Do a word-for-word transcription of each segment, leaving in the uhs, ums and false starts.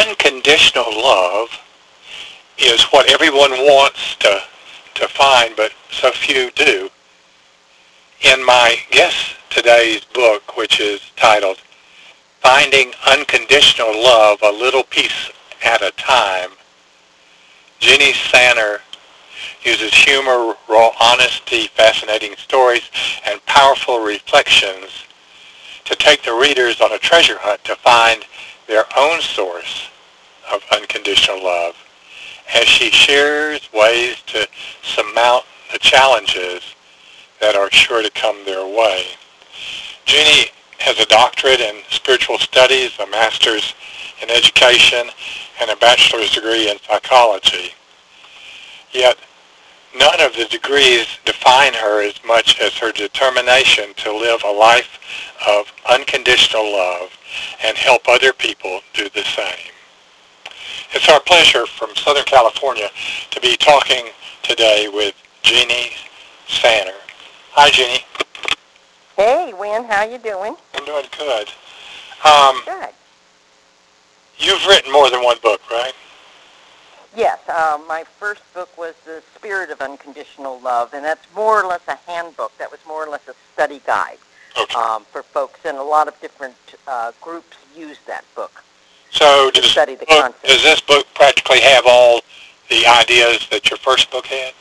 unconditional love is what everyone wants to, to find, but so few do. In my guest today's book, which is titled Finding Unconditional Love a Little Piece at a Time, Jeannie Sanner uses humor, raw honesty, fascinating stories, and powerful reflections to take the readers on a treasure hunt to find their own source of unconditional love as she shares ways to surmount the challenges that are sure to come their way. Jeannie has a doctorate in spiritual studies, a master's in education, and a bachelor's degree in psychology. Yet, none of the degrees define her as much as her determination to live a life of unconditional love and help other people do the same. It's our pleasure from Southern California to be talking today with Jeannie Sanner. Hi, Jeannie. Hey, Wynn, how you doing? I'm doing good. Um, Good. You've written more than one book, right? Yes, uh, my first book was The Spirit of Unconditional Love, and that's more or less a handbook. That was more or less a study guide Okay. um, for folks, and a lot of different uh, groups use that book So to does, study the book, concept. does this book practically have all the ideas that your first book had?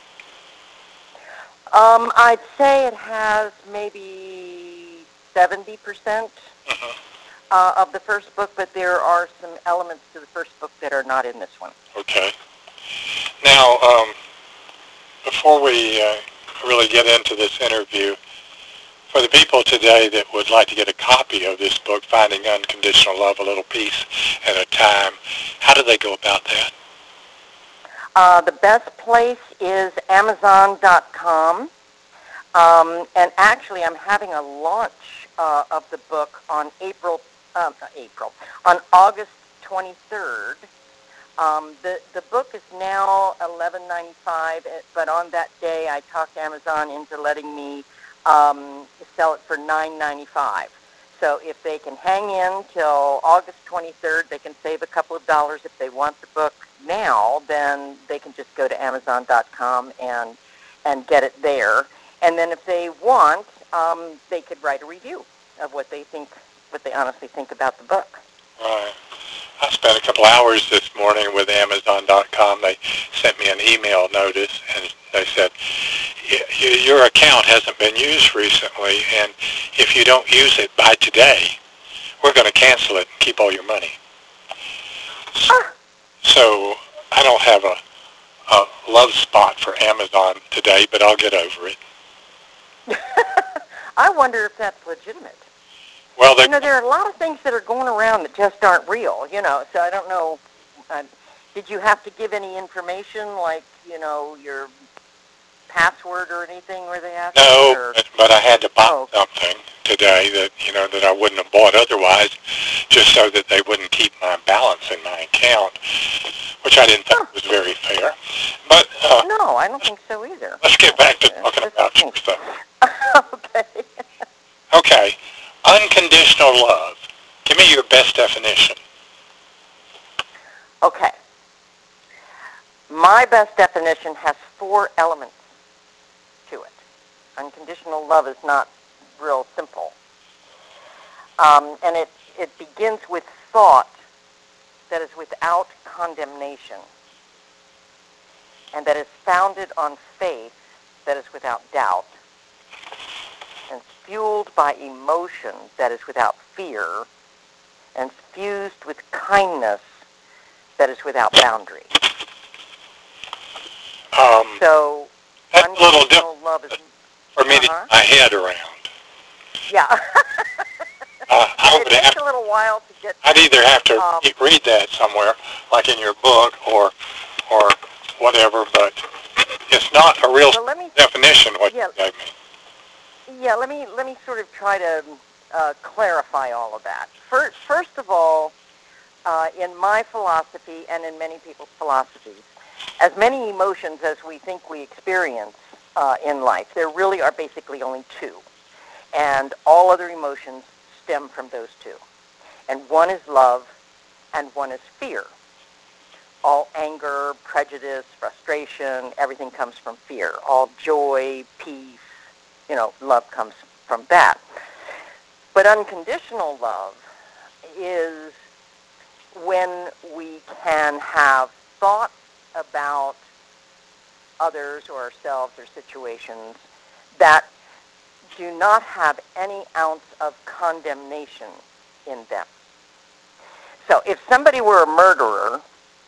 Um, I'd say it has maybe seventy percent Mm-hmm. uh, of the first book, but there are some elements to the first book that are not in this one. Okay. Now, um, before we uh, really get into this interview, for the people today that would like to get a copy of this book, Finding Unconditional Love a Little Piece at a Time, how do they go about that? Uh, the best place is Amazon dot com. Um, and actually, I'm having a launch uh, of the book on April, um, April, on August twenty-third. Um, the the book is now eleven ninety-five, but on that day, I talked Amazon into letting me um, sell it for nine ninety-five. So if they can hang in till August twenty-third, they can save a couple of dollars. If they want the book now, then they can just go to Amazon dot com and and get it there. And then if they want, um, they could write a review of what they think, what they honestly think about the book. Right. I spent a couple hours this morning with Amazon dot com. They sent me an email notice, and they said, your account hasn't been used recently, and if you don't use it by today, we're going to cancel it and keep all your money. Ah. So I don't have a, a love spot for Amazon today, but I'll get over it. I wonder if that's legitimate. Well, you know, there are a lot of things that are going around that just aren't real, you know, so I don't know. Uh, did you have to give any information, like, you know, your password or anything where they asked? No, or? But, but I had to buy oh. something today that, you know, that I wouldn't have bought otherwise, just so that they wouldn't keep my balance in my account, which I didn't think huh. was very fair. But uh, no, I don't think so either. Let's get back to talking about your stuff. Okay. Okay. Unconditional love. Give me your best definition. Okay. My best definition has four elements to it. Unconditional love is not real simple. Um, and it, it begins with thought that is without condemnation, and that is founded on faith that is without doubt, and fueled by emotion that is without fear, and fused with kindness that is without boundary. Um, so, that's a little different love is, for me uh-huh. to get my head around. Yeah. uh, I it would takes have, a little while to get. I'd either have to um, read that somewhere, like in your book, or or whatever, but it's not a real well, let me, definition what yeah, you gave me. Yeah, let me let me sort of try to uh, clarify all of that. First, first of all, uh, in my philosophy and in many people's philosophies, as many emotions as we think we experience uh, in life, there really are basically only two. And all other emotions stem from those two. And one is love and one is fear. all anger, prejudice, frustration, everything comes from fear. All joy, peace, you know, love comes from that. But unconditional love is when we can have thoughts about others or ourselves or situations that do not have any ounce of condemnation in them. So if somebody were a murderer,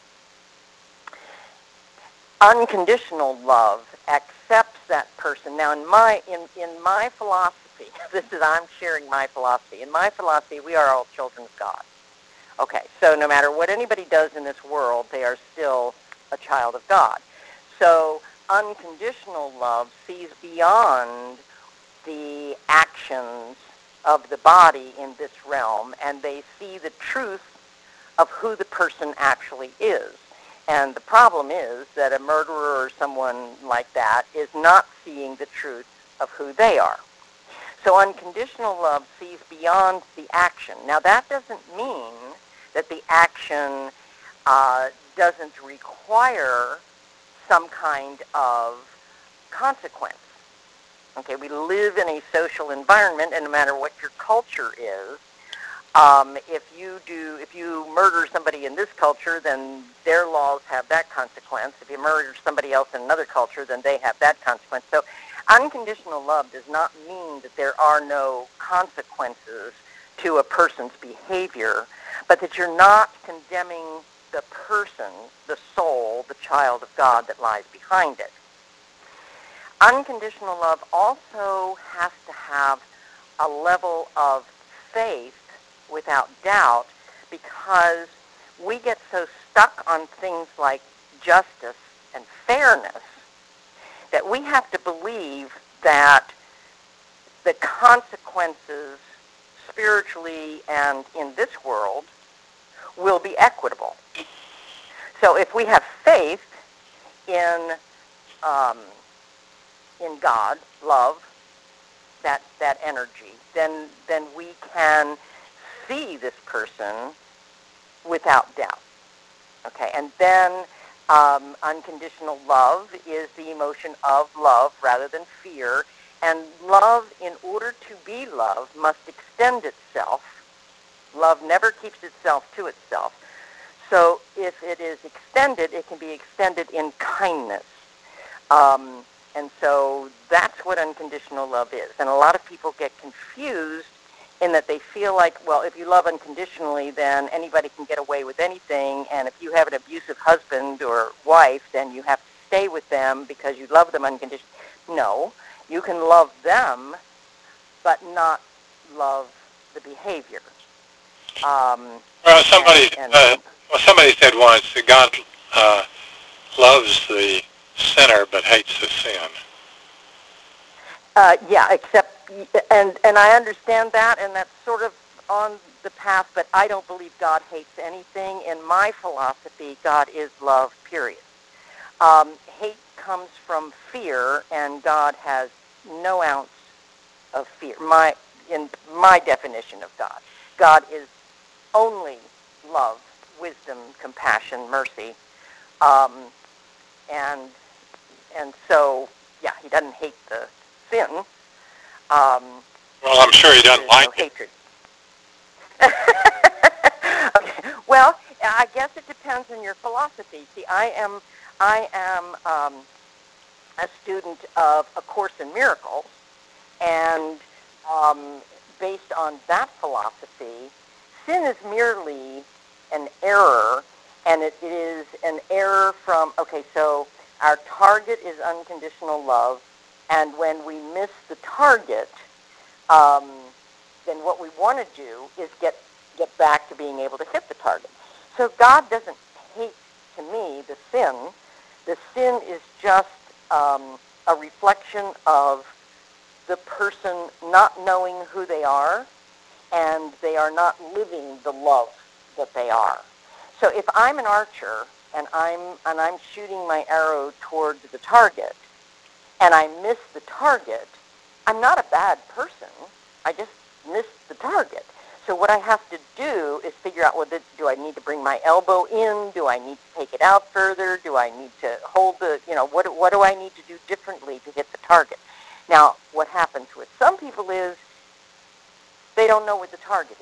unconditional love accepts that person. Now, in my in, in my philosophy, this is I'm sharing my philosophy. In my philosophy, we are all children of God. Okay, so no matter what anybody does in this world, they are still a child of God. So unconditional love sees beyond the actions of the body in this realm, and they see the truth of who the person actually is. And the problem is that a murderer or someone like that is not seeing the truth of who they are. So unconditional love sees beyond the action. Now, that doesn't mean that the action uh, doesn't require some kind of consequence. Okay, we live in a social environment, and no matter what your culture is, um, if you do, if you murder somebody in this culture, then their laws have that consequence. If you murder somebody else in another culture, then they have that consequence. So unconditional love does not mean that there are no consequences to a person's behavior, but that you're not condemning the person, the soul, the child of God that lies behind it. Unconditional love also has to have a level of faith without doubt, because we get so stuck on things like justice and fairness that we have to believe that the consequences spiritually and in this world will be equitable. So if we have faith in um, in God, love, that that energy, then then we can see this person without doubt. Okay, and then um, unconditional love is the emotion of love rather than fear. And love, in order to be love, must extend itself. Love never keeps itself to itself. So if it is extended, it can be extended in kindness. Um, and so that's what unconditional love is. And a lot of people get confused in that they feel like, well, if you love unconditionally, then anybody can get away with anything. And if you have an abusive husband or wife, then you have to stay with them because you love them unconditionally. No, you can love them, but not love the behavior. Um, Well, somebody, and, and uh, well, somebody said once that God uh, loves the sinner but hates the sin. Uh, yeah, except, and and I understand that, and that's sort of on the path, but I don't believe God hates anything. In my philosophy, God is love, period. Um, hate comes from fear, and God has no ounce of fear. My in my definition of God, God is only love, wisdom, compassion, mercy, um, and and so yeah, he doesn't hate the sin. Um, Well, I'm sure he doesn't there's like no it. hatred. Okay. Well, I guess it depends on your philosophy. See, I am I am um, a student of A Course in Miracles, and um, based on that philosophy, sin is merely an error, and it is an error from, okay, so our target is unconditional love, and when we miss the target, um, then what we want to do is get get back to being able to hit the target. So God doesn't hate, to me, the sin. The sin is just um, a reflection of the person not knowing who they are, and they are not living the love that they are. So if I'm an archer and I'm and I'm shooting my arrow towards the target, and I miss the target, I'm not a bad person. I just missed the target. so what I have to do is figure out, well, do, do I need to bring my elbow in? Do I need to take it out further? Do I need to hold the, you know, what, what do I need to do differently to hit the target? Now, what happens with some people is they don't know what the target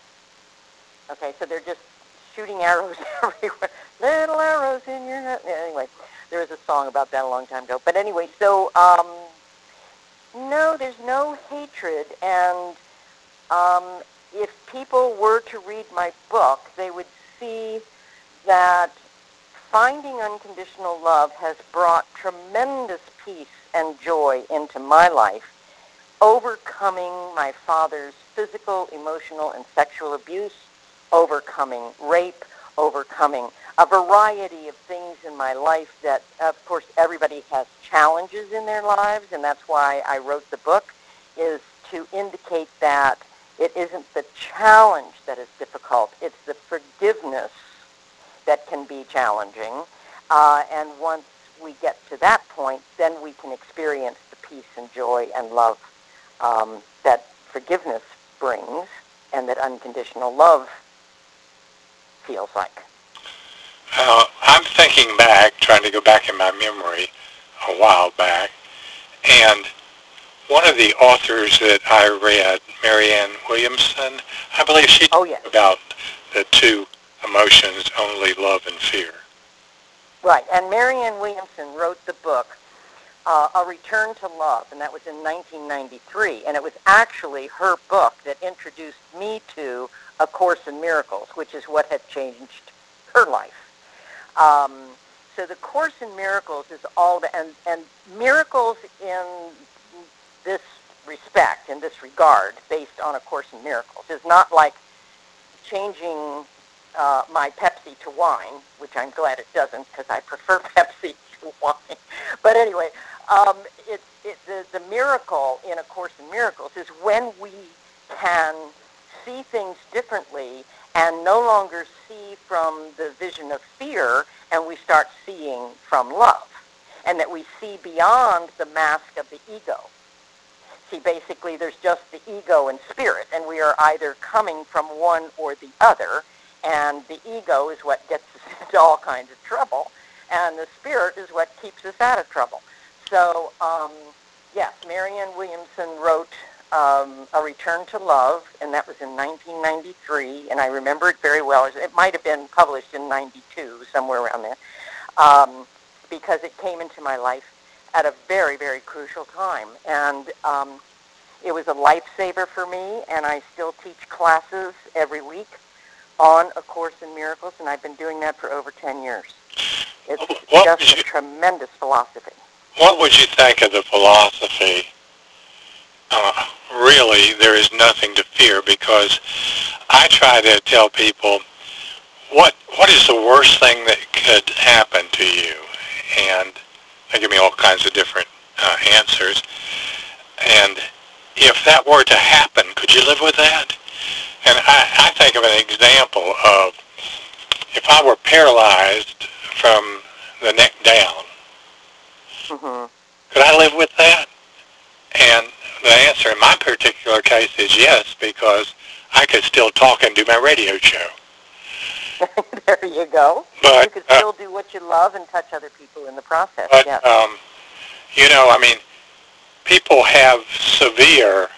is. Okay, so they're just shooting arrows everywhere. Little arrows in your head. Anyway, there was a song about that a long time ago. But anyway, so um, no, there's no hatred. And um, if people were to read my book, they would see that finding unconditional love has brought tremendous peace and joy into my life, overcoming my father's physical, emotional, and sexual abuse, overcoming rape, overcoming a variety of things in my life that, of course, everybody has challenges in their lives, and that's why I wrote the book, is to indicate that it isn't the challenge that is difficult, it's the forgiveness that can be challenging. Uh, and once we get to that point, then we can experience the peace and joy and love um, that forgiveness brings and that unconditional love feels like. Uh, I'm thinking back, trying to go back in my memory a while back, and one of the authors that I read, Marianne Williamson, I believe she oh, talked yes. about the two emotions, only love and fear. Right, and Marianne Williamson wrote the book, uh, A Return to Love, and that was in nineteen ninety-three, and it was actually her book that introduced me to A Course in Miracles, which is what had changed her life. Um, so the Course in Miracles is all, the, and, and miracles in this respect, in this regard, based on A Course in Miracles, is not like changing uh, my Pepsi to wine, which I'm glad it doesn't because I prefer Pepsi to wine. But anyway, um, it, it, the, the miracle in A Course in Miracles is when we can see things differently and no longer see from the vision of fear, and we start seeing from love, and that we see beyond the mask of the ego. See, basically, there's just the ego and spirit, and we are either coming from one or the other, and the ego is what gets us into all kinds of trouble, and the spirit is what keeps us out of trouble. So, um, yes, Marianne Williamson wrote um, A Return to Love, and that was in nineteen ninety-three, and I remember it very well. It might have been published in ninety-two, somewhere around there, um, because it came into my life at a very, very crucial time. And um, it was a lifesaver for me, and I still teach classes every week on A Course in Miracles, and I've been doing that for over ten years. It's what just you, a tremendous philosophy. What would you think of the philosophy? Uh, really, there is nothing to fear, because I try to tell people, what what is the worst thing that could happen to you? And they give me all kinds of different uh, answers. And if that were to happen, could you live with that? And I, I think of an example of, if I were paralyzed from the neck down, Mm-hmm. could I live with that? And the answer in my particular case is yes, because I could still talk and do my radio show. There you go. But, you could uh, still do what you love and touch other people in the process. but Yes. um, you know, I mean, people have severe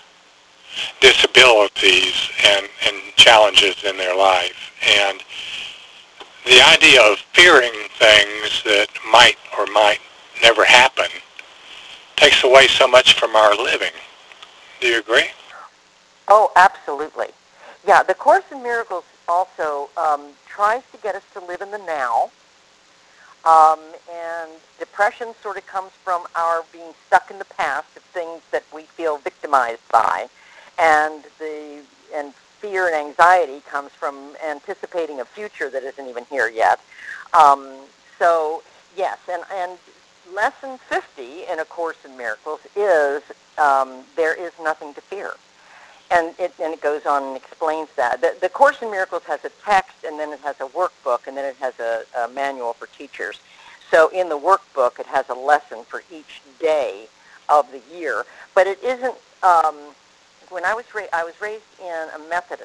disabilities and, and challenges in their life. And the idea of fearing things that might or might never happen takes away so much from our living. Do you agree? Oh, absolutely. Yeah, the Course in Miracles also um, tries to get us to live in the now. Um, and depression sort of comes from our being stuck in the past of things that we feel victimized by. And the and fear and anxiety comes from anticipating a future that isn't even here yet. Um, so, yes, and, and lesson fifty in A Course in Miracles is um, there is nothing to fear. And it, and it goes on and explains that. The, the Course in Miracles has a text, and then it has a workbook, and then it has a, a manual for teachers. So in the workbook, it has a lesson for each day of the year. But it isn't, um, when I was, ra- I was raised in a Methodist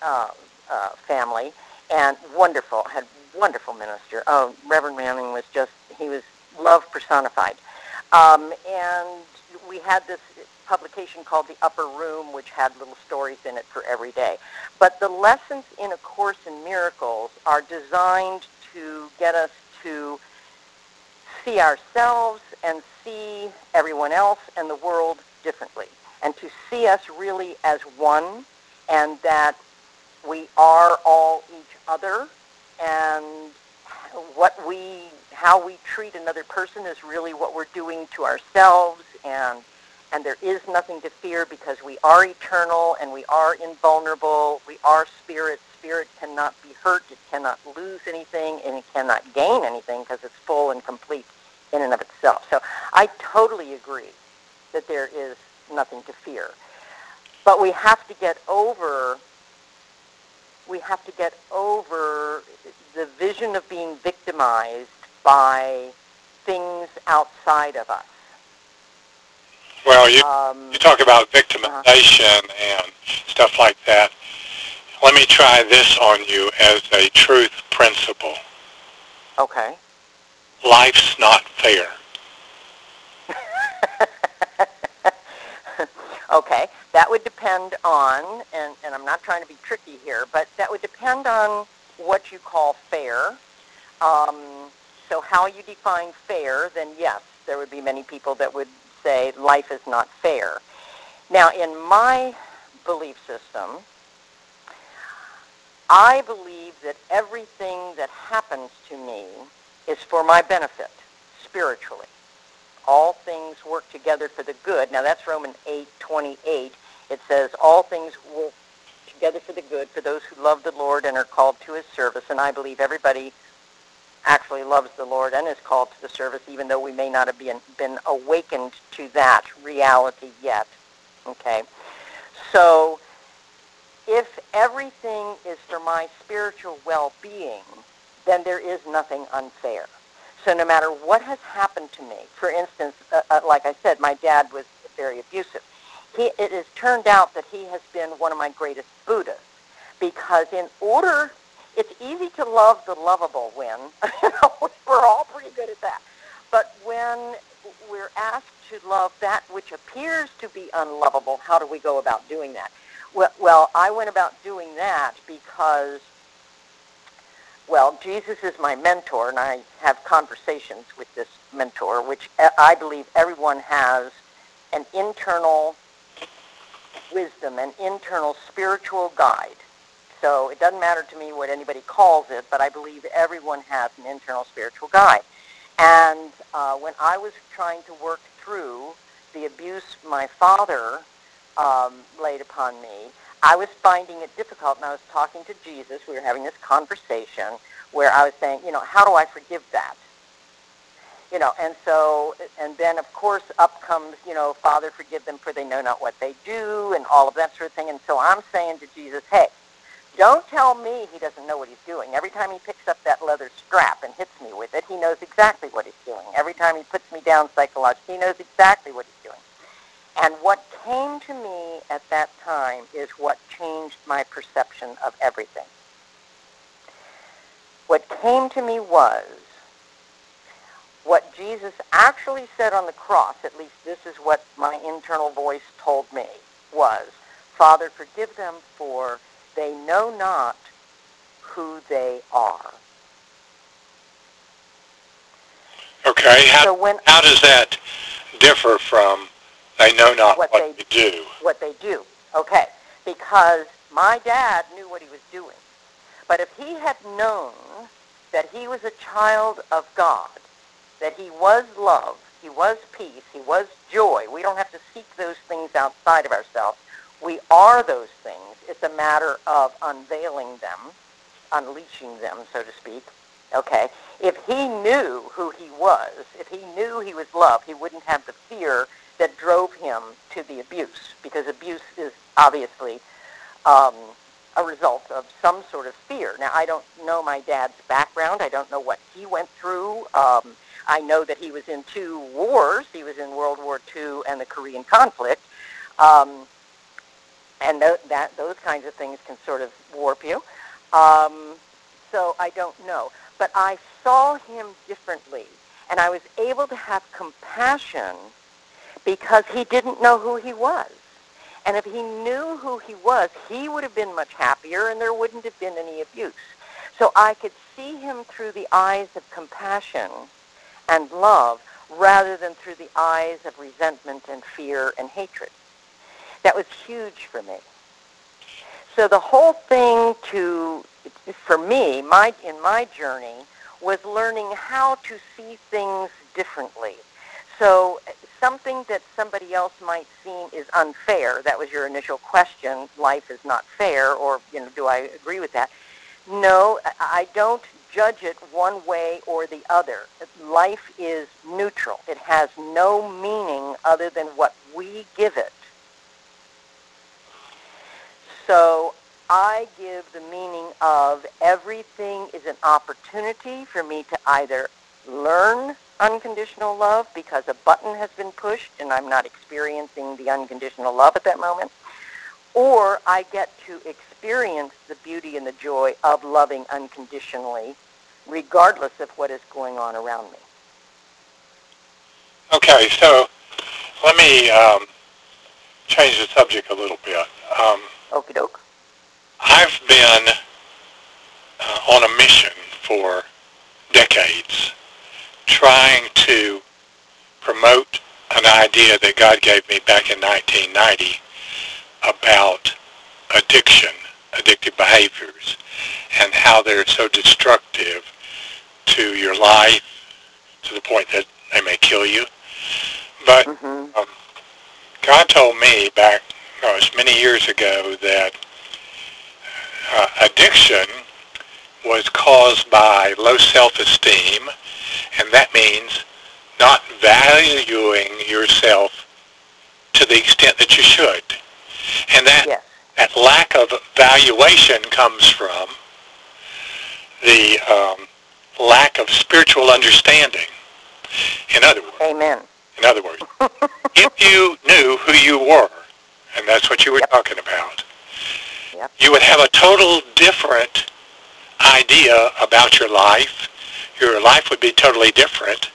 uh, uh, family, and wonderful, had wonderful minister. Oh, Reverend Manning was just, he was love personified. Um, and we had this publication called The Upper Room, which had little stories in it for every day. But the lessons in A Course in Miracles are designed to get us to see ourselves and see everyone else and the world differently, and to see us really as one, and that we are all each other, and what we, how we treat another person is really what we're doing to ourselves, and and there is nothing to fear because we are eternal and we are invulnerable. We are spirit. Spirit cannot be hurt. It cannot lose anything, and it cannot gain anything because it's full and complete in and of itself. So I totally agree that there is nothing to fear. But we have to get over, we have to get over the vision of being victimized by things outside of us. Well, you, Um, you talk about victimization uh-huh. and stuff like that. Let me try this on you as a truth principle. Okay. Life's not fair. Okay, that would depend on, and, and I'm not trying to be tricky here, but that would depend on what you call fair. Um, so how you define fair, then yes, there would be many people that would say life is not fair. Now, in my belief system, I believe that everything that happens to me is for my benefit, spiritually. All things work together for the good. Now, that's Romans eight twenty-eight. It says, all things work together for the good for those who love the Lord and are called to his service. And I believe everybody actually loves the Lord and is called to the service, even though we may not have been, been awakened to that reality yet. Okay? So, if everything is for my spiritual well-being, then there is nothing unfair. So no matter what has happened to me, for instance, uh, uh, like I said, my dad was very abusive. He, it has turned out that he has been one of my greatest Buddhas, because in order, it's easy to love the lovable when, we're all pretty good at that, but when we're asked to love that which appears to be unlovable, how do we go about doing that? Well, well, I went about doing that because, well, Jesus is my mentor, and I have conversations with this mentor, which I believe everyone has an internal wisdom, an internal spiritual guide. So it doesn't matter to me what anybody calls it, but I believe everyone has an internal spiritual guide. And uh, when I was trying to work through the abuse my father um, laid upon me, I was finding it difficult, and I was talking to Jesus. We were having this conversation where I was saying, you know, how do I forgive that? You know, and so, and then, of course, up comes, you know, Father, forgive them, for they know not what they do, and all of that sort of thing. And so I'm saying to Jesus, hey, don't tell me he doesn't know what he's doing. Every time he picks up that leather strap and hits me with it, he knows exactly what he's doing. Every time he puts me down psychologically, he knows exactly what he's doing. And what came to me at that time is what changed my perception of everything. What came to me was what Jesus actually said on the cross, at least this is what my internal voice told me, was, Father, forgive them, for they know not who they are. Okay, how, so when, how does that differ from they know not what, what they, they do? What they do, okay, because my dad knew what he was doing. But if he had known that he was a child of God, that he was love, he was peace, he was joy, we don't have to seek those things outside of ourselves. We are those things. It's a matter of unveiling them, unleashing them, so to speak. Okay? If he knew who he was, if he knew he was love, he wouldn't have the fear that drove him to the abuse, because abuse is obviously um, a result of some sort of fear. Now, I don't know my dad's background. I don't know what he went through. Um, I know that he was in two wars. He was in World War Two and the Korean conflict. Um, and th- that those kinds of things can sort of warp you. Um, so I don't know. But I saw him differently, and I was able to have compassion because he didn't know who he was. And if he knew who he was, he would have been much happier, and there wouldn't have been any abuse. So I could see him through the eyes of compassion and love rather than through the eyes of resentment and fear and hatred. That was huge for me. So the whole thing to, for me, my in my journey, was learning how to see things differently. So something that somebody else might seem is unfair, that was your initial question, life is not fair, or, you know, do I agree with that? No, I don't judge it one way or the other. Life is neutral. It has no meaning other than what we give it. So I give the meaning of everything is an opportunity for me to either learn unconditional love because a button has been pushed and I'm not experiencing the unconditional love at that moment, or I get to experience the beauty and the joy of loving unconditionally regardless of what is going on around me. Okay, so let me um, change the subject a little bit. Um, Okie doke. I've been uh, on a mission for decades trying to promote an idea that God gave me back in nineteen ninety about addiction, addictive behaviors, and how they're so destructive to your life to the point that they may kill you. But Mm-hmm. um, God told me back, no, it's many years ago, that uh, addiction was caused by low self-esteem, and that means not valuing yourself to the extent that you should. And that, Yes. that lack of valuation comes from the um, lack of spiritual understanding. In other words, Amen. in other words, if you knew who you were, and that's what you were Yep. talking about, Yep. you would have a total different idea about your life. Your life would be totally different,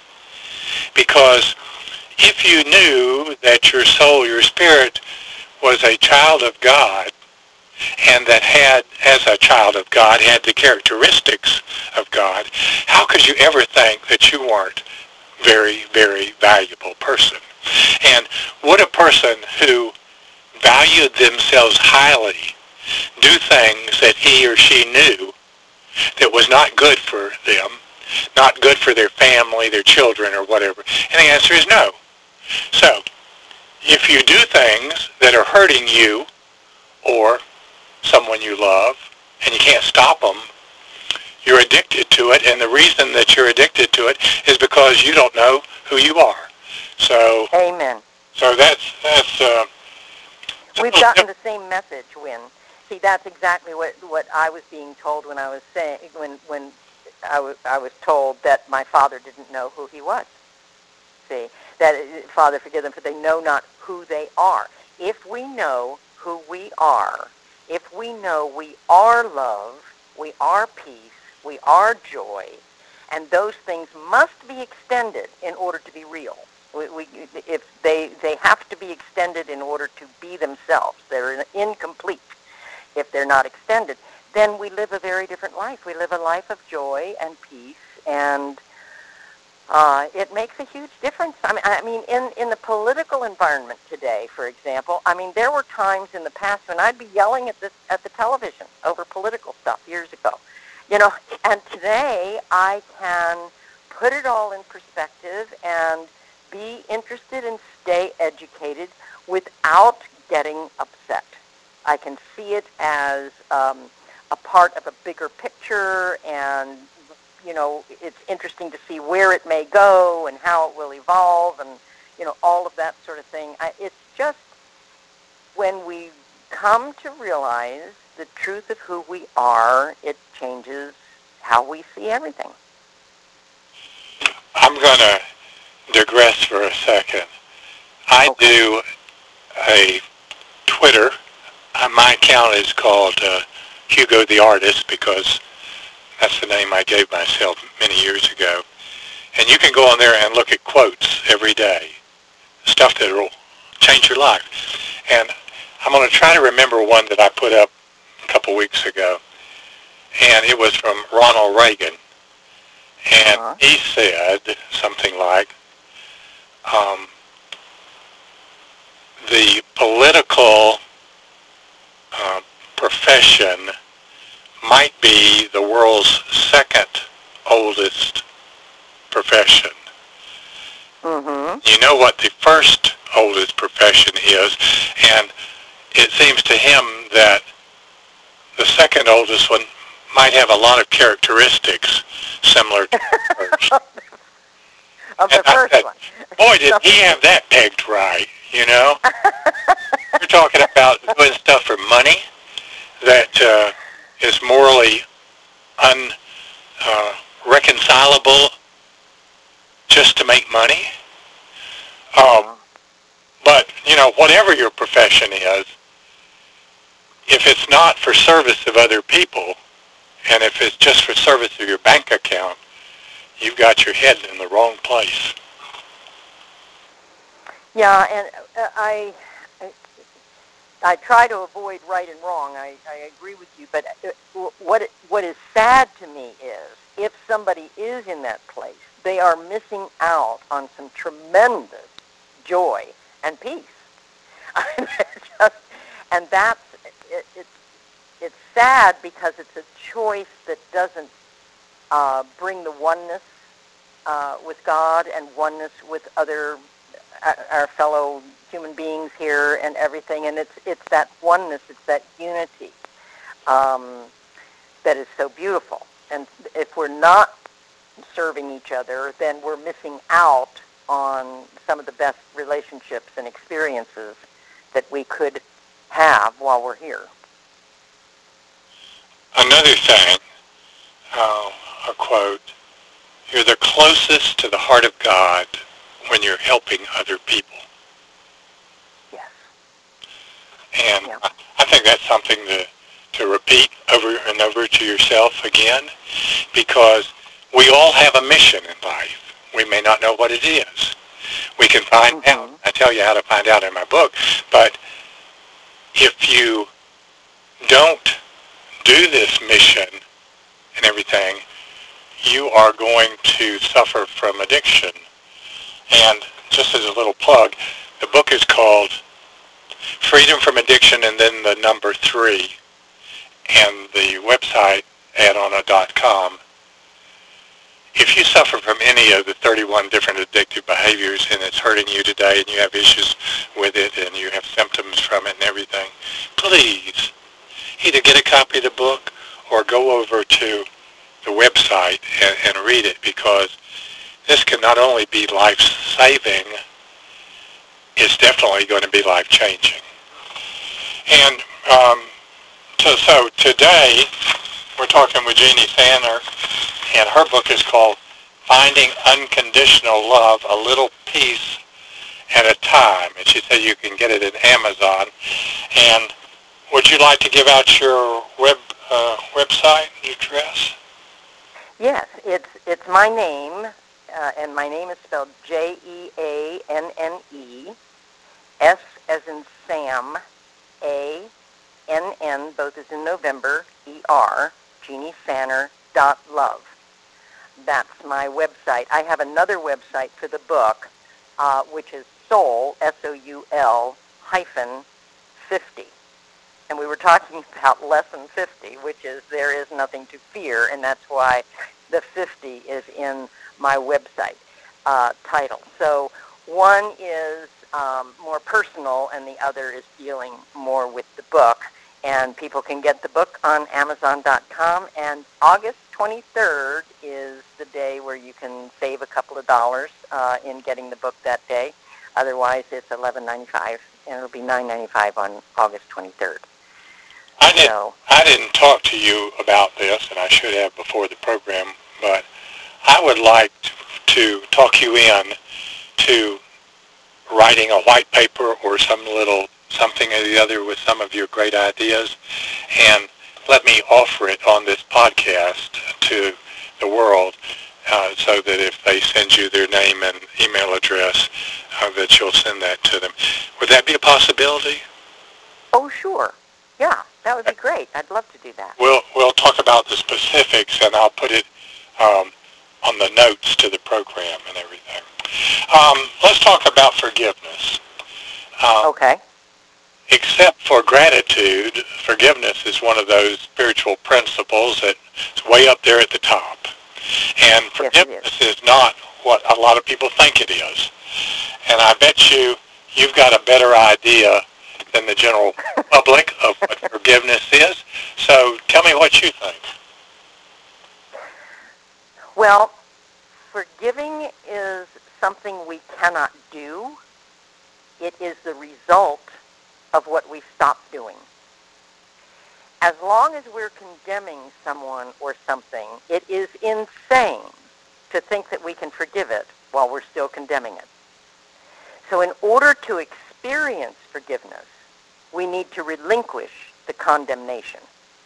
because if you knew that your soul, your spirit, was a child of God, and that had, as a child of God, had the characteristics of God, how could you ever think that you weren't a very, very valuable person? And would a person who valued themselves highly do things that he or she knew that was not good for them, not good for their family, their children, or whatever? And the answer is no. So, if you do things that are hurting you or someone you love, and you can't stop them, you're addicted to it, and the reason that you're addicted to it is because you don't know who you are. So, Amen. so that's that's. Uh, We've gotten the same message, Win. See, that's exactly what, what I was being told when I was saying when when I was I was told that my father didn't know who he was. See, that Father, forgive them, for they know not who they are. If we know who we are, if we know we are love, we are peace, we are joy, and those things must be extended in order to be real. We, we, if they, they have to be extended in order to be themselves. They're incomplete if they're not extended. Then we live a very different life. We live a life of joy and peace, and uh, it makes a huge difference. I mean, I mean, in, in the political environment today, for example, I mean, there were times in the past when I'd be yelling at the, at the television over political stuff years ago. You know, and today I can put it all in perspective and be interested and stay educated without getting upset. I can see it as um, a part of a bigger picture, and, you know, it's interesting to see where it may go and how it will evolve and, you know, all of that sort of thing. I, it's just when we come to realize the truth of who we are, it changes how we see everything. I'm going to digress for a second. I Okay. do a Twitter uh, my account is called uh, Hugo the Artist because that's the name I gave myself many years ago. And you can go on there and look at quotes every day, stuff that will change your life. And I'm going to try to remember one that I put up a couple weeks ago, and it was from Ronald Reagan. And Uh-huh. he said something like, um, the political uh, profession might be the world's second oldest profession. Mm-hmm. You know what the first oldest profession is, and it seems to him that the second oldest one might have a lot of characteristics similar to the first. Of And the I first said, one. boy, did he have that pegged right, you know? You're talking about doing stuff for money that uh, is morally unreconcilable uh, just to make money. Um, Uh-huh. but, you know, whatever your profession is, if it's not for service of other people, and if it's just for service of your bank account, you've got your head in the wrong place. Yeah, and uh, I, I I try to avoid right and wrong. I, I agree with you, but uh, what it, what is sad to me is if somebody is in that place, they are missing out on some tremendous joy and peace. Just, and that's it, it's it's sad because it's a choice that doesn't uh, bring the oneness uh, with God and oneness with other uh, our fellow human beings here and everything. And it's it's that oneness, it's that unity um, that is so beautiful. And if we're not serving each other, then we're missing out on some of the best relationships and experiences that we could have while we're here. Another thing, uh, a quote, you're the closest to the heart of God when you're helping other people. Yes. And Yeah. I, I think that's something to, to repeat over and over to yourself again, because we all have a mission in life. We may not know what it is. We can find Mm-hmm. out. I tell you how to find out in my book. But if you don't do this mission and everything, you are going to suffer from addiction. And just as a little plug, the book is called Freedom from Addiction and then the number three, and the website addona dot com. If you suffer from any of the thirty-one different addictive behaviors and it's hurting you today and you have issues with it and you have symptoms from it and everything, please either get a copy of the book or go over to the website and, and read it, because this can not only be life-saving, it's definitely going to be life-changing. And um, so, so today we're talking with Jeannie Sanner, and her book is called Finding Unconditional Love, A Little Piece at a Time. And she said you can get it at Amazon. And would you like to give out your web uh, website address? Yes, it's it's my name, uh, and my name is spelled J E A N N E, S as in Sam, A, N N, both as in November, E R, Jeannie Sanner dot love. That's my website. I have another website for the book, uh, which is Soul, S O U L, hyphen, fifty. And we were talking about lesson fifty, which is there is nothing to fear, and that's why the fifty is in my website uh, title. So one is um, more personal, and the other is dealing more with the book. And people can get the book on amazon dot com, and August twenty-third is the day where you can save a couple of dollars uh, in getting the book that day. Otherwise, it's eleven ninety-five, and it'll be nine ninety-five on August twenty-third. I didn't, So, I didn't talk to you about this, and I should have before the program, but I would like to talk you in to writing a white paper or some little something or the other with some of your great ideas, and let me offer it on this podcast to the world, uh, so that if they send you their name and email address, uh, that you'll send that to them. Would that be a possibility? Oh, sure. Yeah, that would be great. I'd love to do that. We'll we'll talk about the specifics, and I'll put it um, on the notes to the program and everything. Um, let's talk about forgiveness. Uh, Okay. Except for gratitude, forgiveness is one of those spiritual principles that's way up there at the top. And forgiveness yes, it is. is not what a lot of people think it is. And I bet you you've got a better idea than the general public of what forgiveness is. So tell me what you think. Well, forgiving is something we cannot do. It is the result of what we stopped doing. As long as we're condemning someone or something, it is insane to think that we can forgive it while we're still condemning it. So in order to experience forgiveness, we need to relinquish the condemnation.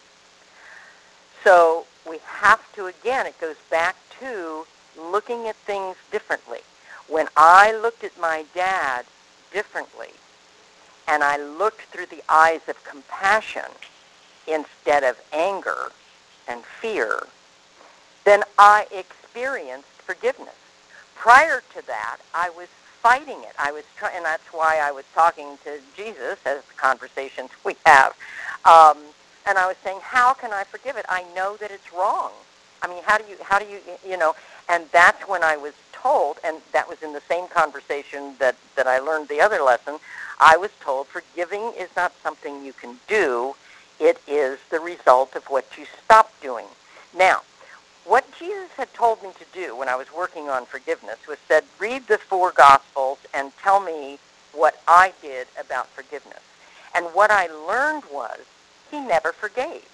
So we have to, again, it goes back to looking at things differently. When I looked at my dad differently, and I looked through the eyes of compassion instead of anger and fear, then I experienced forgiveness. Prior to that, I was fighting it. I was trying, and that's why I was talking to Jesus, as the conversations we have. Um, and I was saying, how can I forgive it? I know that it's wrong. I mean, how do you, how do you, you know? And that's when I was told, and that was in the same conversation that, that I learned the other lesson, I was told forgiving is not something you can do. It is the result of what you stop doing. Now, what Jesus had told me to do when I was working on forgiveness was said, read the four Gospels and tell me what I did about forgiveness. And what I learned was he never forgave.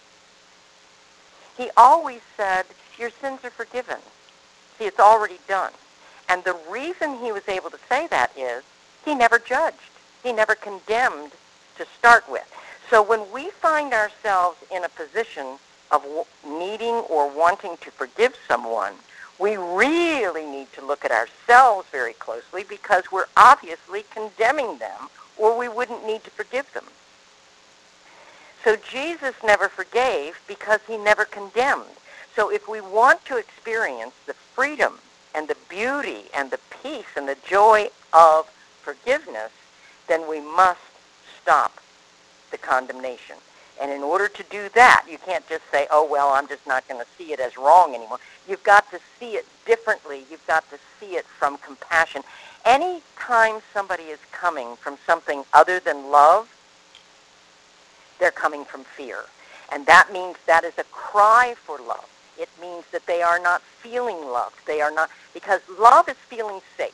He always said, your sins are forgiven. See, it's already done. And the reason he was able to say that is he never judged. He never condemned to start with. So when we find ourselves in a position of needing or wanting to forgive someone, we really need to look at ourselves very closely, because we're obviously condemning them, or we wouldn't need to forgive them. So Jesus never forgave because he never condemned. So if we want to experience the freedom and the beauty and the peace and the joy of forgiveness, then we must stop the condemnation. And in order to do that, you can't just say, oh, well, I'm just not going to see it as wrong anymore. You've got to see it differently. You've got to see it from compassion. Any time somebody is coming from something other than love, they're coming from fear. And that means that is a cry for love. It means that they are not feeling loved. They are not, because love is feeling safe.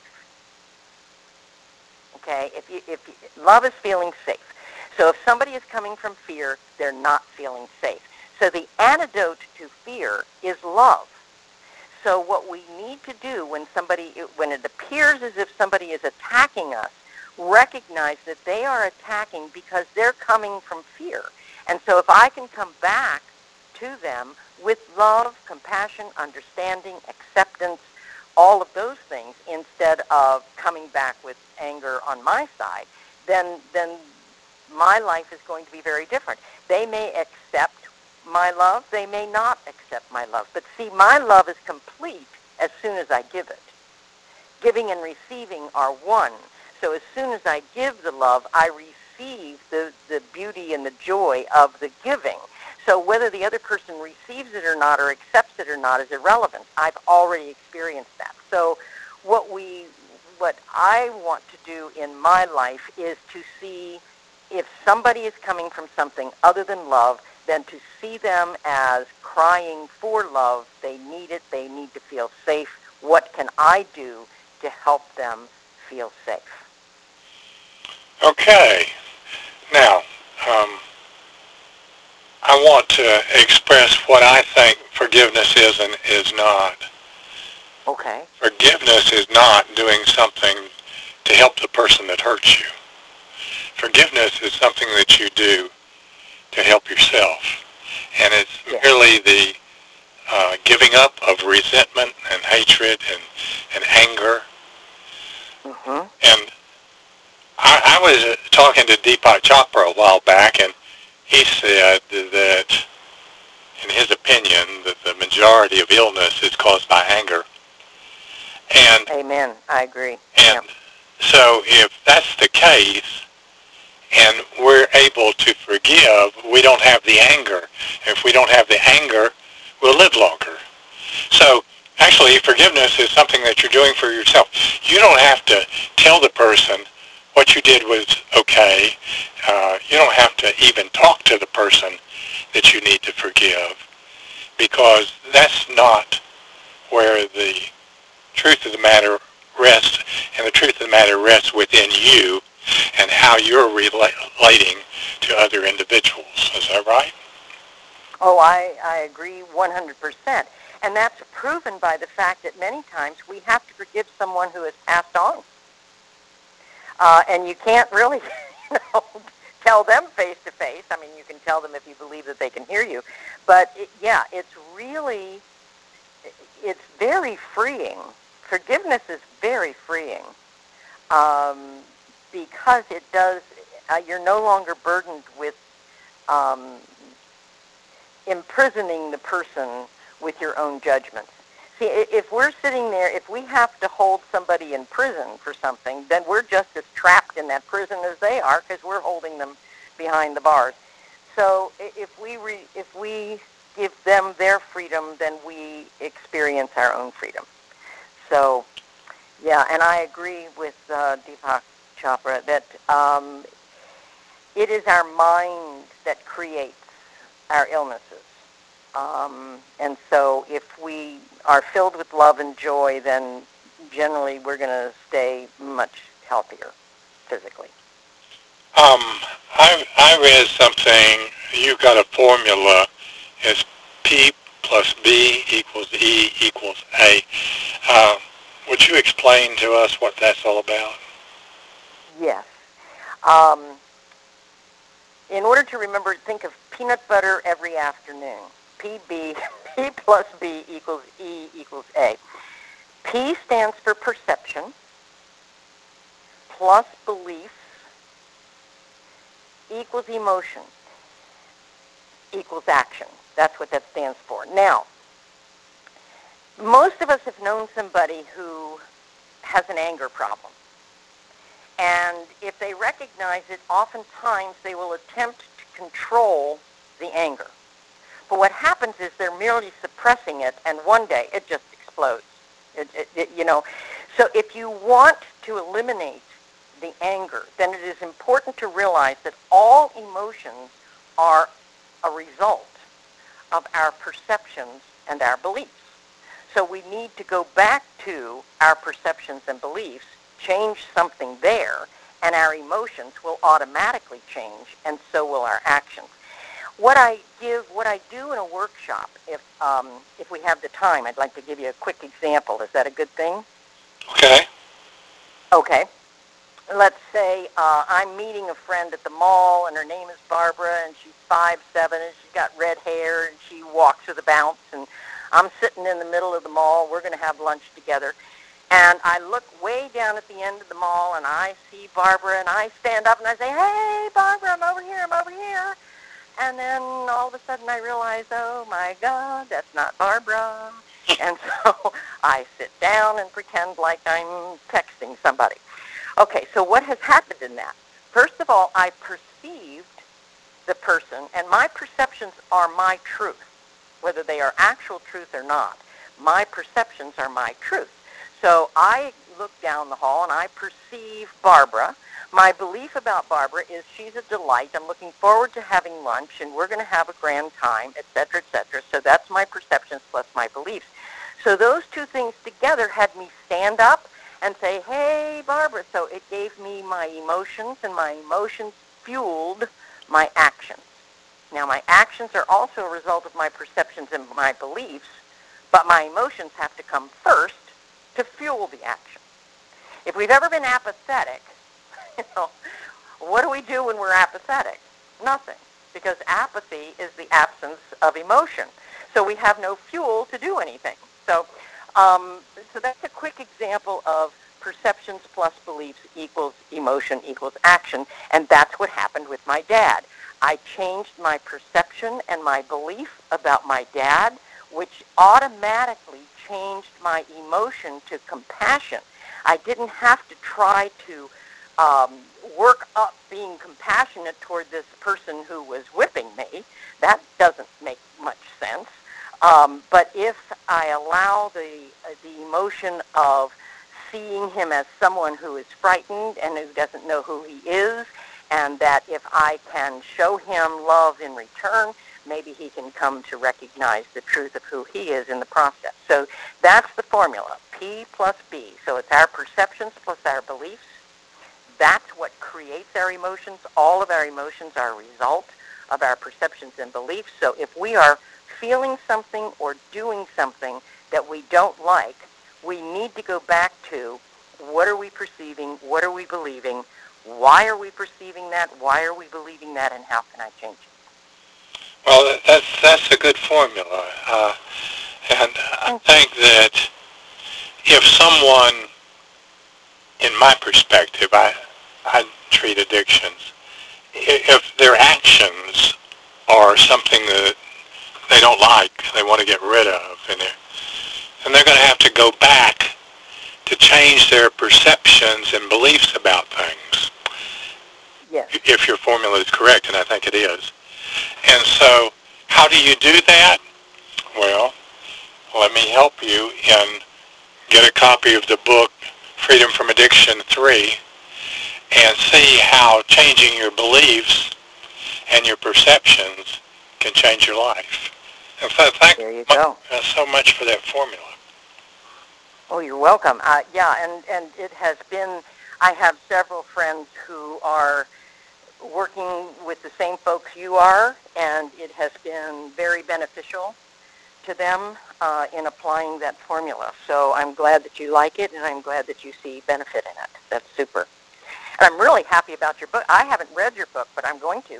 Okay? If you, if you, love is feeling safe. So if somebody is coming from fear, they're not feeling safe. So the antidote to fear is love. So what we need to do when somebody, when it appears as if somebody is attacking us, recognize that they are attacking because they're coming from fear. And so if I can come back to them with love, compassion, understanding, acceptance, all of those things, instead of coming back with anger on my side, then then my life is going to be very different. They may accept my love. They may not accept my love. But see, my love is complete as soon as I give it. Giving and receiving are one. So as soon as I give the love, I receive the, the beauty and the joy of the giving. So whether the other person receives it or not, or accepts it or not, is irrelevant. I've already experienced that. So what we, what I want to do in my life is to see if somebody is coming from something other than love, then to see them as crying for love. They need it. They need to feel safe. What can I do to help them feel safe? Okay. Now, um, I want to express what I think forgiveness is and is not. Okay. Forgiveness is not doing something to help the person that hurts you. forgiveness is something that you do to help yourself. And it's Yes. merely the uh, giving up of resentment and hatred and, and anger. Mm-hmm. And I, I was talking to Deepak Chopra a while back, and he said that, in his opinion, that the majority of illness is caused by anger. And Amen. I agree. and Yeah. so if that's the case, and we're able to forgive, we don't have the anger. If we don't have the anger, we'll live longer. So actually, forgiveness is something that you're doing for yourself. You don't have to tell the person what you did was okay. Uh, you don't have to even talk to the person that you need to forgive, because that's not where the truth of the matter rests, and the truth of the matter rests within you and how you're relating to other individuals. Is that right? Oh, I, I agree one hundred percent. And that's proven by the fact that many times we have to forgive someone who has passed on. Uh, and you can't really you know, tell them face to face. I mean, you can tell them if you believe that they can hear you. But, it, yeah, it's really, it's very freeing. Forgiveness is very freeing um, because it does, uh, you're no longer burdened with um, imprisoning the person with your own judgments. See, if we're sitting there, if we have to hold somebody in prison for something, then we're just as trapped in that prison as they are because we're holding them behind the bars. So if we re, if we give them their freedom, then we experience our own freedom. So, yeah, and I agree with uh, Deepak Chopra that um, it is our mind that creates our illnesses. Um, and so if we are filled with love and joy, then generally we're going to stay much healthier physically. Um, I, I read something, you've got a formula, it's P plus B equals E equals A. Uh, would you explain to us what that's all about? Yes. Um, in order to remember, think of peanut butter every afternoon. P B, P plus B equals E equals A. P stands for perception, plus belief, equals emotion, equals action. That's what that stands for. Now, most of us have known somebody who has an anger problem. And if they recognize it, oftentimes they will attempt to control the anger. But what happens is they're merely suppressing it, and one day it just explodes. It, it, it, you know, so if you want to eliminate the anger, then it is important to realize that all emotions are a result of our perceptions and our beliefs. So we need to go back to our perceptions and beliefs, change something there, and our emotions will automatically change, and so will our actions. What I give, what I do in a workshop, if um, if we have the time, I'd like to give you a quick example. Is that a good thing? Okay. Okay. Let's say uh, I'm meeting a friend at the mall, and her name is Barbara, and she's five seven, and she's got red hair, and she walks with a bounce, and I'm sitting in the middle of the mall. We're going to have lunch together. And I look way down at the end of the mall, and I see Barbara, and I stand up, and I say, hey, Barbara, I'm over here, I'm over here. And then all of a sudden I realize, oh, my God, that's not Barbara. And so I sit down and pretend like I'm texting somebody. Okay, so what has happened in that? First of all, I perceived the person, and my perceptions are my truth, whether they are actual truth or not. My perceptions are my truth. So I look down the hall and I perceive Barbara. My belief about Barbara is she's a delight. I'm looking forward to having lunch, and we're going to have a grand time, et cetera, et cetera. So that's my perceptions plus my beliefs. So those two things together had me stand up and say, hey, Barbara. So it gave me my emotions, and my emotions fueled my actions. Now, my actions are also a result of my perceptions and my beliefs, but my emotions have to come first to fuel the action. If we've ever been apathetic, you know, What do we do when we're apathetic? Nothing, because apathy is the absence of emotion. So we have no fuel to do anything. So, um, so that's a quick example of perceptions plus beliefs equals emotion equals action, and that's what happened with my dad. I changed my perception and my belief about my dad, which automatically changed my emotion to compassion. I didn't have to try to um, work up being compassionate toward this person who was whipping me. That doesn't make much sense. Um, but if I allow the uh, the emotion of seeing him as someone who is frightened and who doesn't know who he is, and that if I can show him love in return, maybe he can come to recognize the truth of who he is in the process. So that's the formula, P plus B. So it's our perceptions plus our beliefs. That's what creates our emotions. All of our emotions are a result of our perceptions and beliefs. So if we are feeling something or doing something that we don't like, we need to go back to what are we perceiving, what are we believing, why are we perceiving that, why are we believing that, and how can I change it? Well, that's that's a good formula, uh, and I think that if someone, in my perspective, I I treat addictions. If their actions are something that they don't like, they want to get rid of, and they're, and they're going to have to go back to change their perceptions and beliefs about things. Yes. If your formula is correct, and I think it is. And so, how do you do that? Well, let me help you and get a copy of the book Freedom from Addiction three and see how changing your beliefs and your perceptions can change your life. And so thank there you you go. so much for that formula. Oh, you're welcome. Uh, yeah, and, and it has been, I have several friends who are working with the same folks you are, and it has been very beneficial to them uh, in applying that formula. So I'm glad that you like it, and I'm glad that you see benefit in it. That's super. And I'm really happy about your book. I haven't read your book, but I'm going to.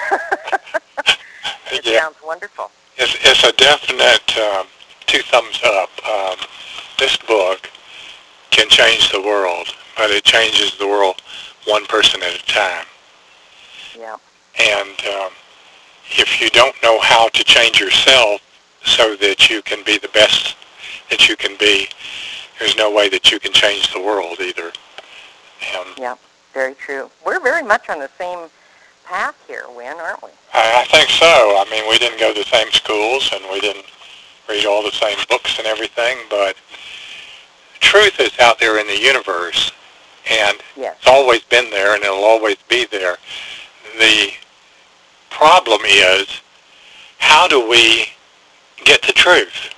It Yeah. sounds wonderful. It's, it's a definite um, two thumbs up. Um, this book can change the world, but it changes the world one person at a time. Yeah. And um, if you don't know how to change yourself so that you can be the best that you can be, there's no way that you can change the world either. And yeah, very true. We're very much on the same path here, Win, aren't we? I, I think so. I mean, we didn't go to the same schools and we didn't read all the same books and everything, but truth is out there in the universe, and yes. it's always been there and it'll always be there. The problem is, how do we get the truth?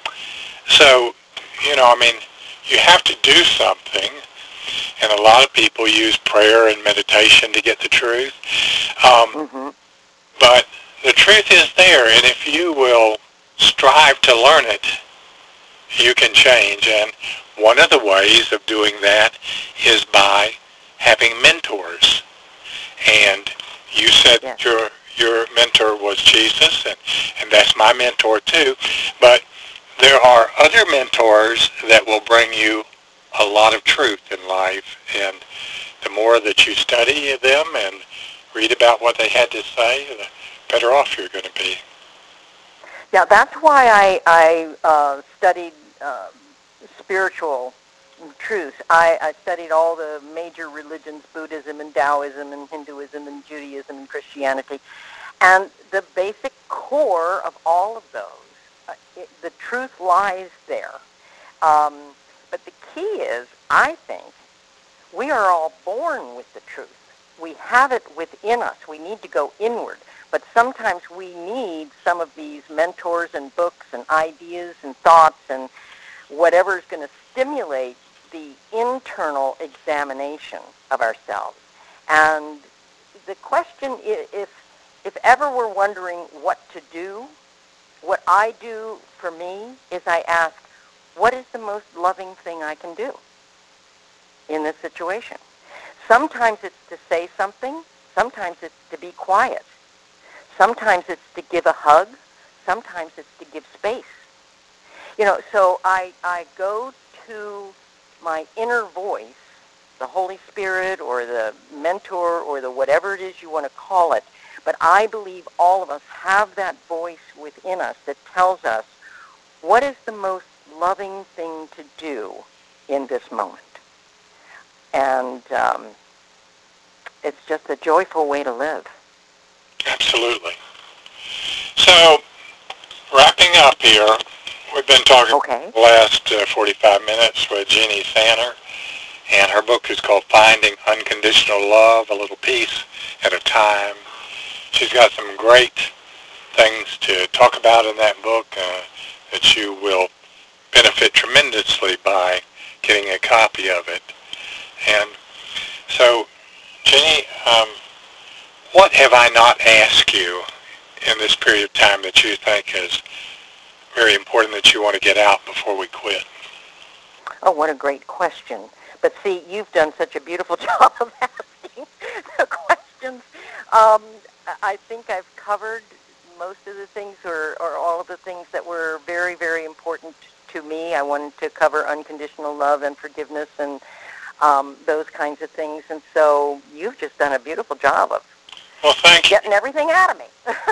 So, you know, I mean, you have to do something, and a lot of people use prayer and meditation to get the truth. Um, mm-hmm. But the truth is there, and if you will strive to learn it, you can change. And one of the ways of doing that is by having mentors. And you said yes. your your mentor was Jesus, and, and that's my mentor too. But there are other mentors that will bring you a lot of truth in life, and the more that you study them and read about what they had to say, the better off you're going to be. Yeah, that's why I, I uh, studied uh, spiritual truth. I, I studied all the major religions, Buddhism and Taoism and Hinduism and Judaism and Christianity. And the basic core of all of those, uh, it, the truth lies there. Um, but the key is, I think, we are all born with the truth. We have it within us. We need to go inward. But sometimes we need some of these mentors and books and ideas and thoughts and whatever is going to stimulate the internal examination of ourselves. And the question, if, if ever we're wondering what to do, what I do for me is I ask, what is the most loving thing I can do in this situation? Sometimes it's to say something. Sometimes it's to be quiet. Sometimes it's to give a hug. Sometimes it's to give space. You know, so I, I go to my inner voice, the Holy Spirit or the mentor or the whatever it is you want to call it, but I believe all of us have that voice within us that tells us what is the most loving thing to do in this moment. And um, it's just a joyful way to live. Absolutely. So, wrapping up here, we've been talking okay. for the last uh, forty-five minutes with Jeannie Sanner, and her book is called Finding Unconditional Love, A Little Piece at a Time. She's got some great things to talk about in that book uh, that you will benefit tremendously by getting a copy of it. And so, Jeannie, um, what have I not asked you in this period of time that you think is very important that you want to get out before we quit? Oh, what a great question. But see, you've done such a beautiful job of asking the questions. Um, I think I've covered most of the things or, or all of the things that were very, very important to me. I wanted to cover unconditional love and forgiveness and um, those kinds of things. And so you've just done a beautiful job of well, thank getting you. everything out of me.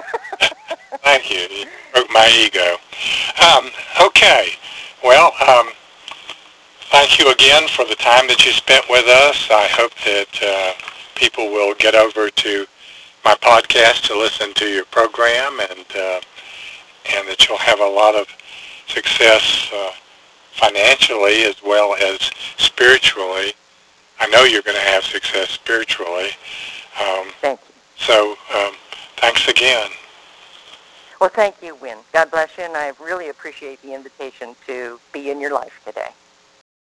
Thank you. You broke my ego. Um, okay. Well, um, thank you again for the time that you spent with us. I hope that uh, people will get over to my podcast to listen to your program, and uh, and that you'll have a lot of success uh, financially as well as spiritually. I know you're going to have success spiritually. Um, Thank you. so um, thanks again. Well, thank you, Win. God bless you, and I really appreciate the invitation to be in your life today.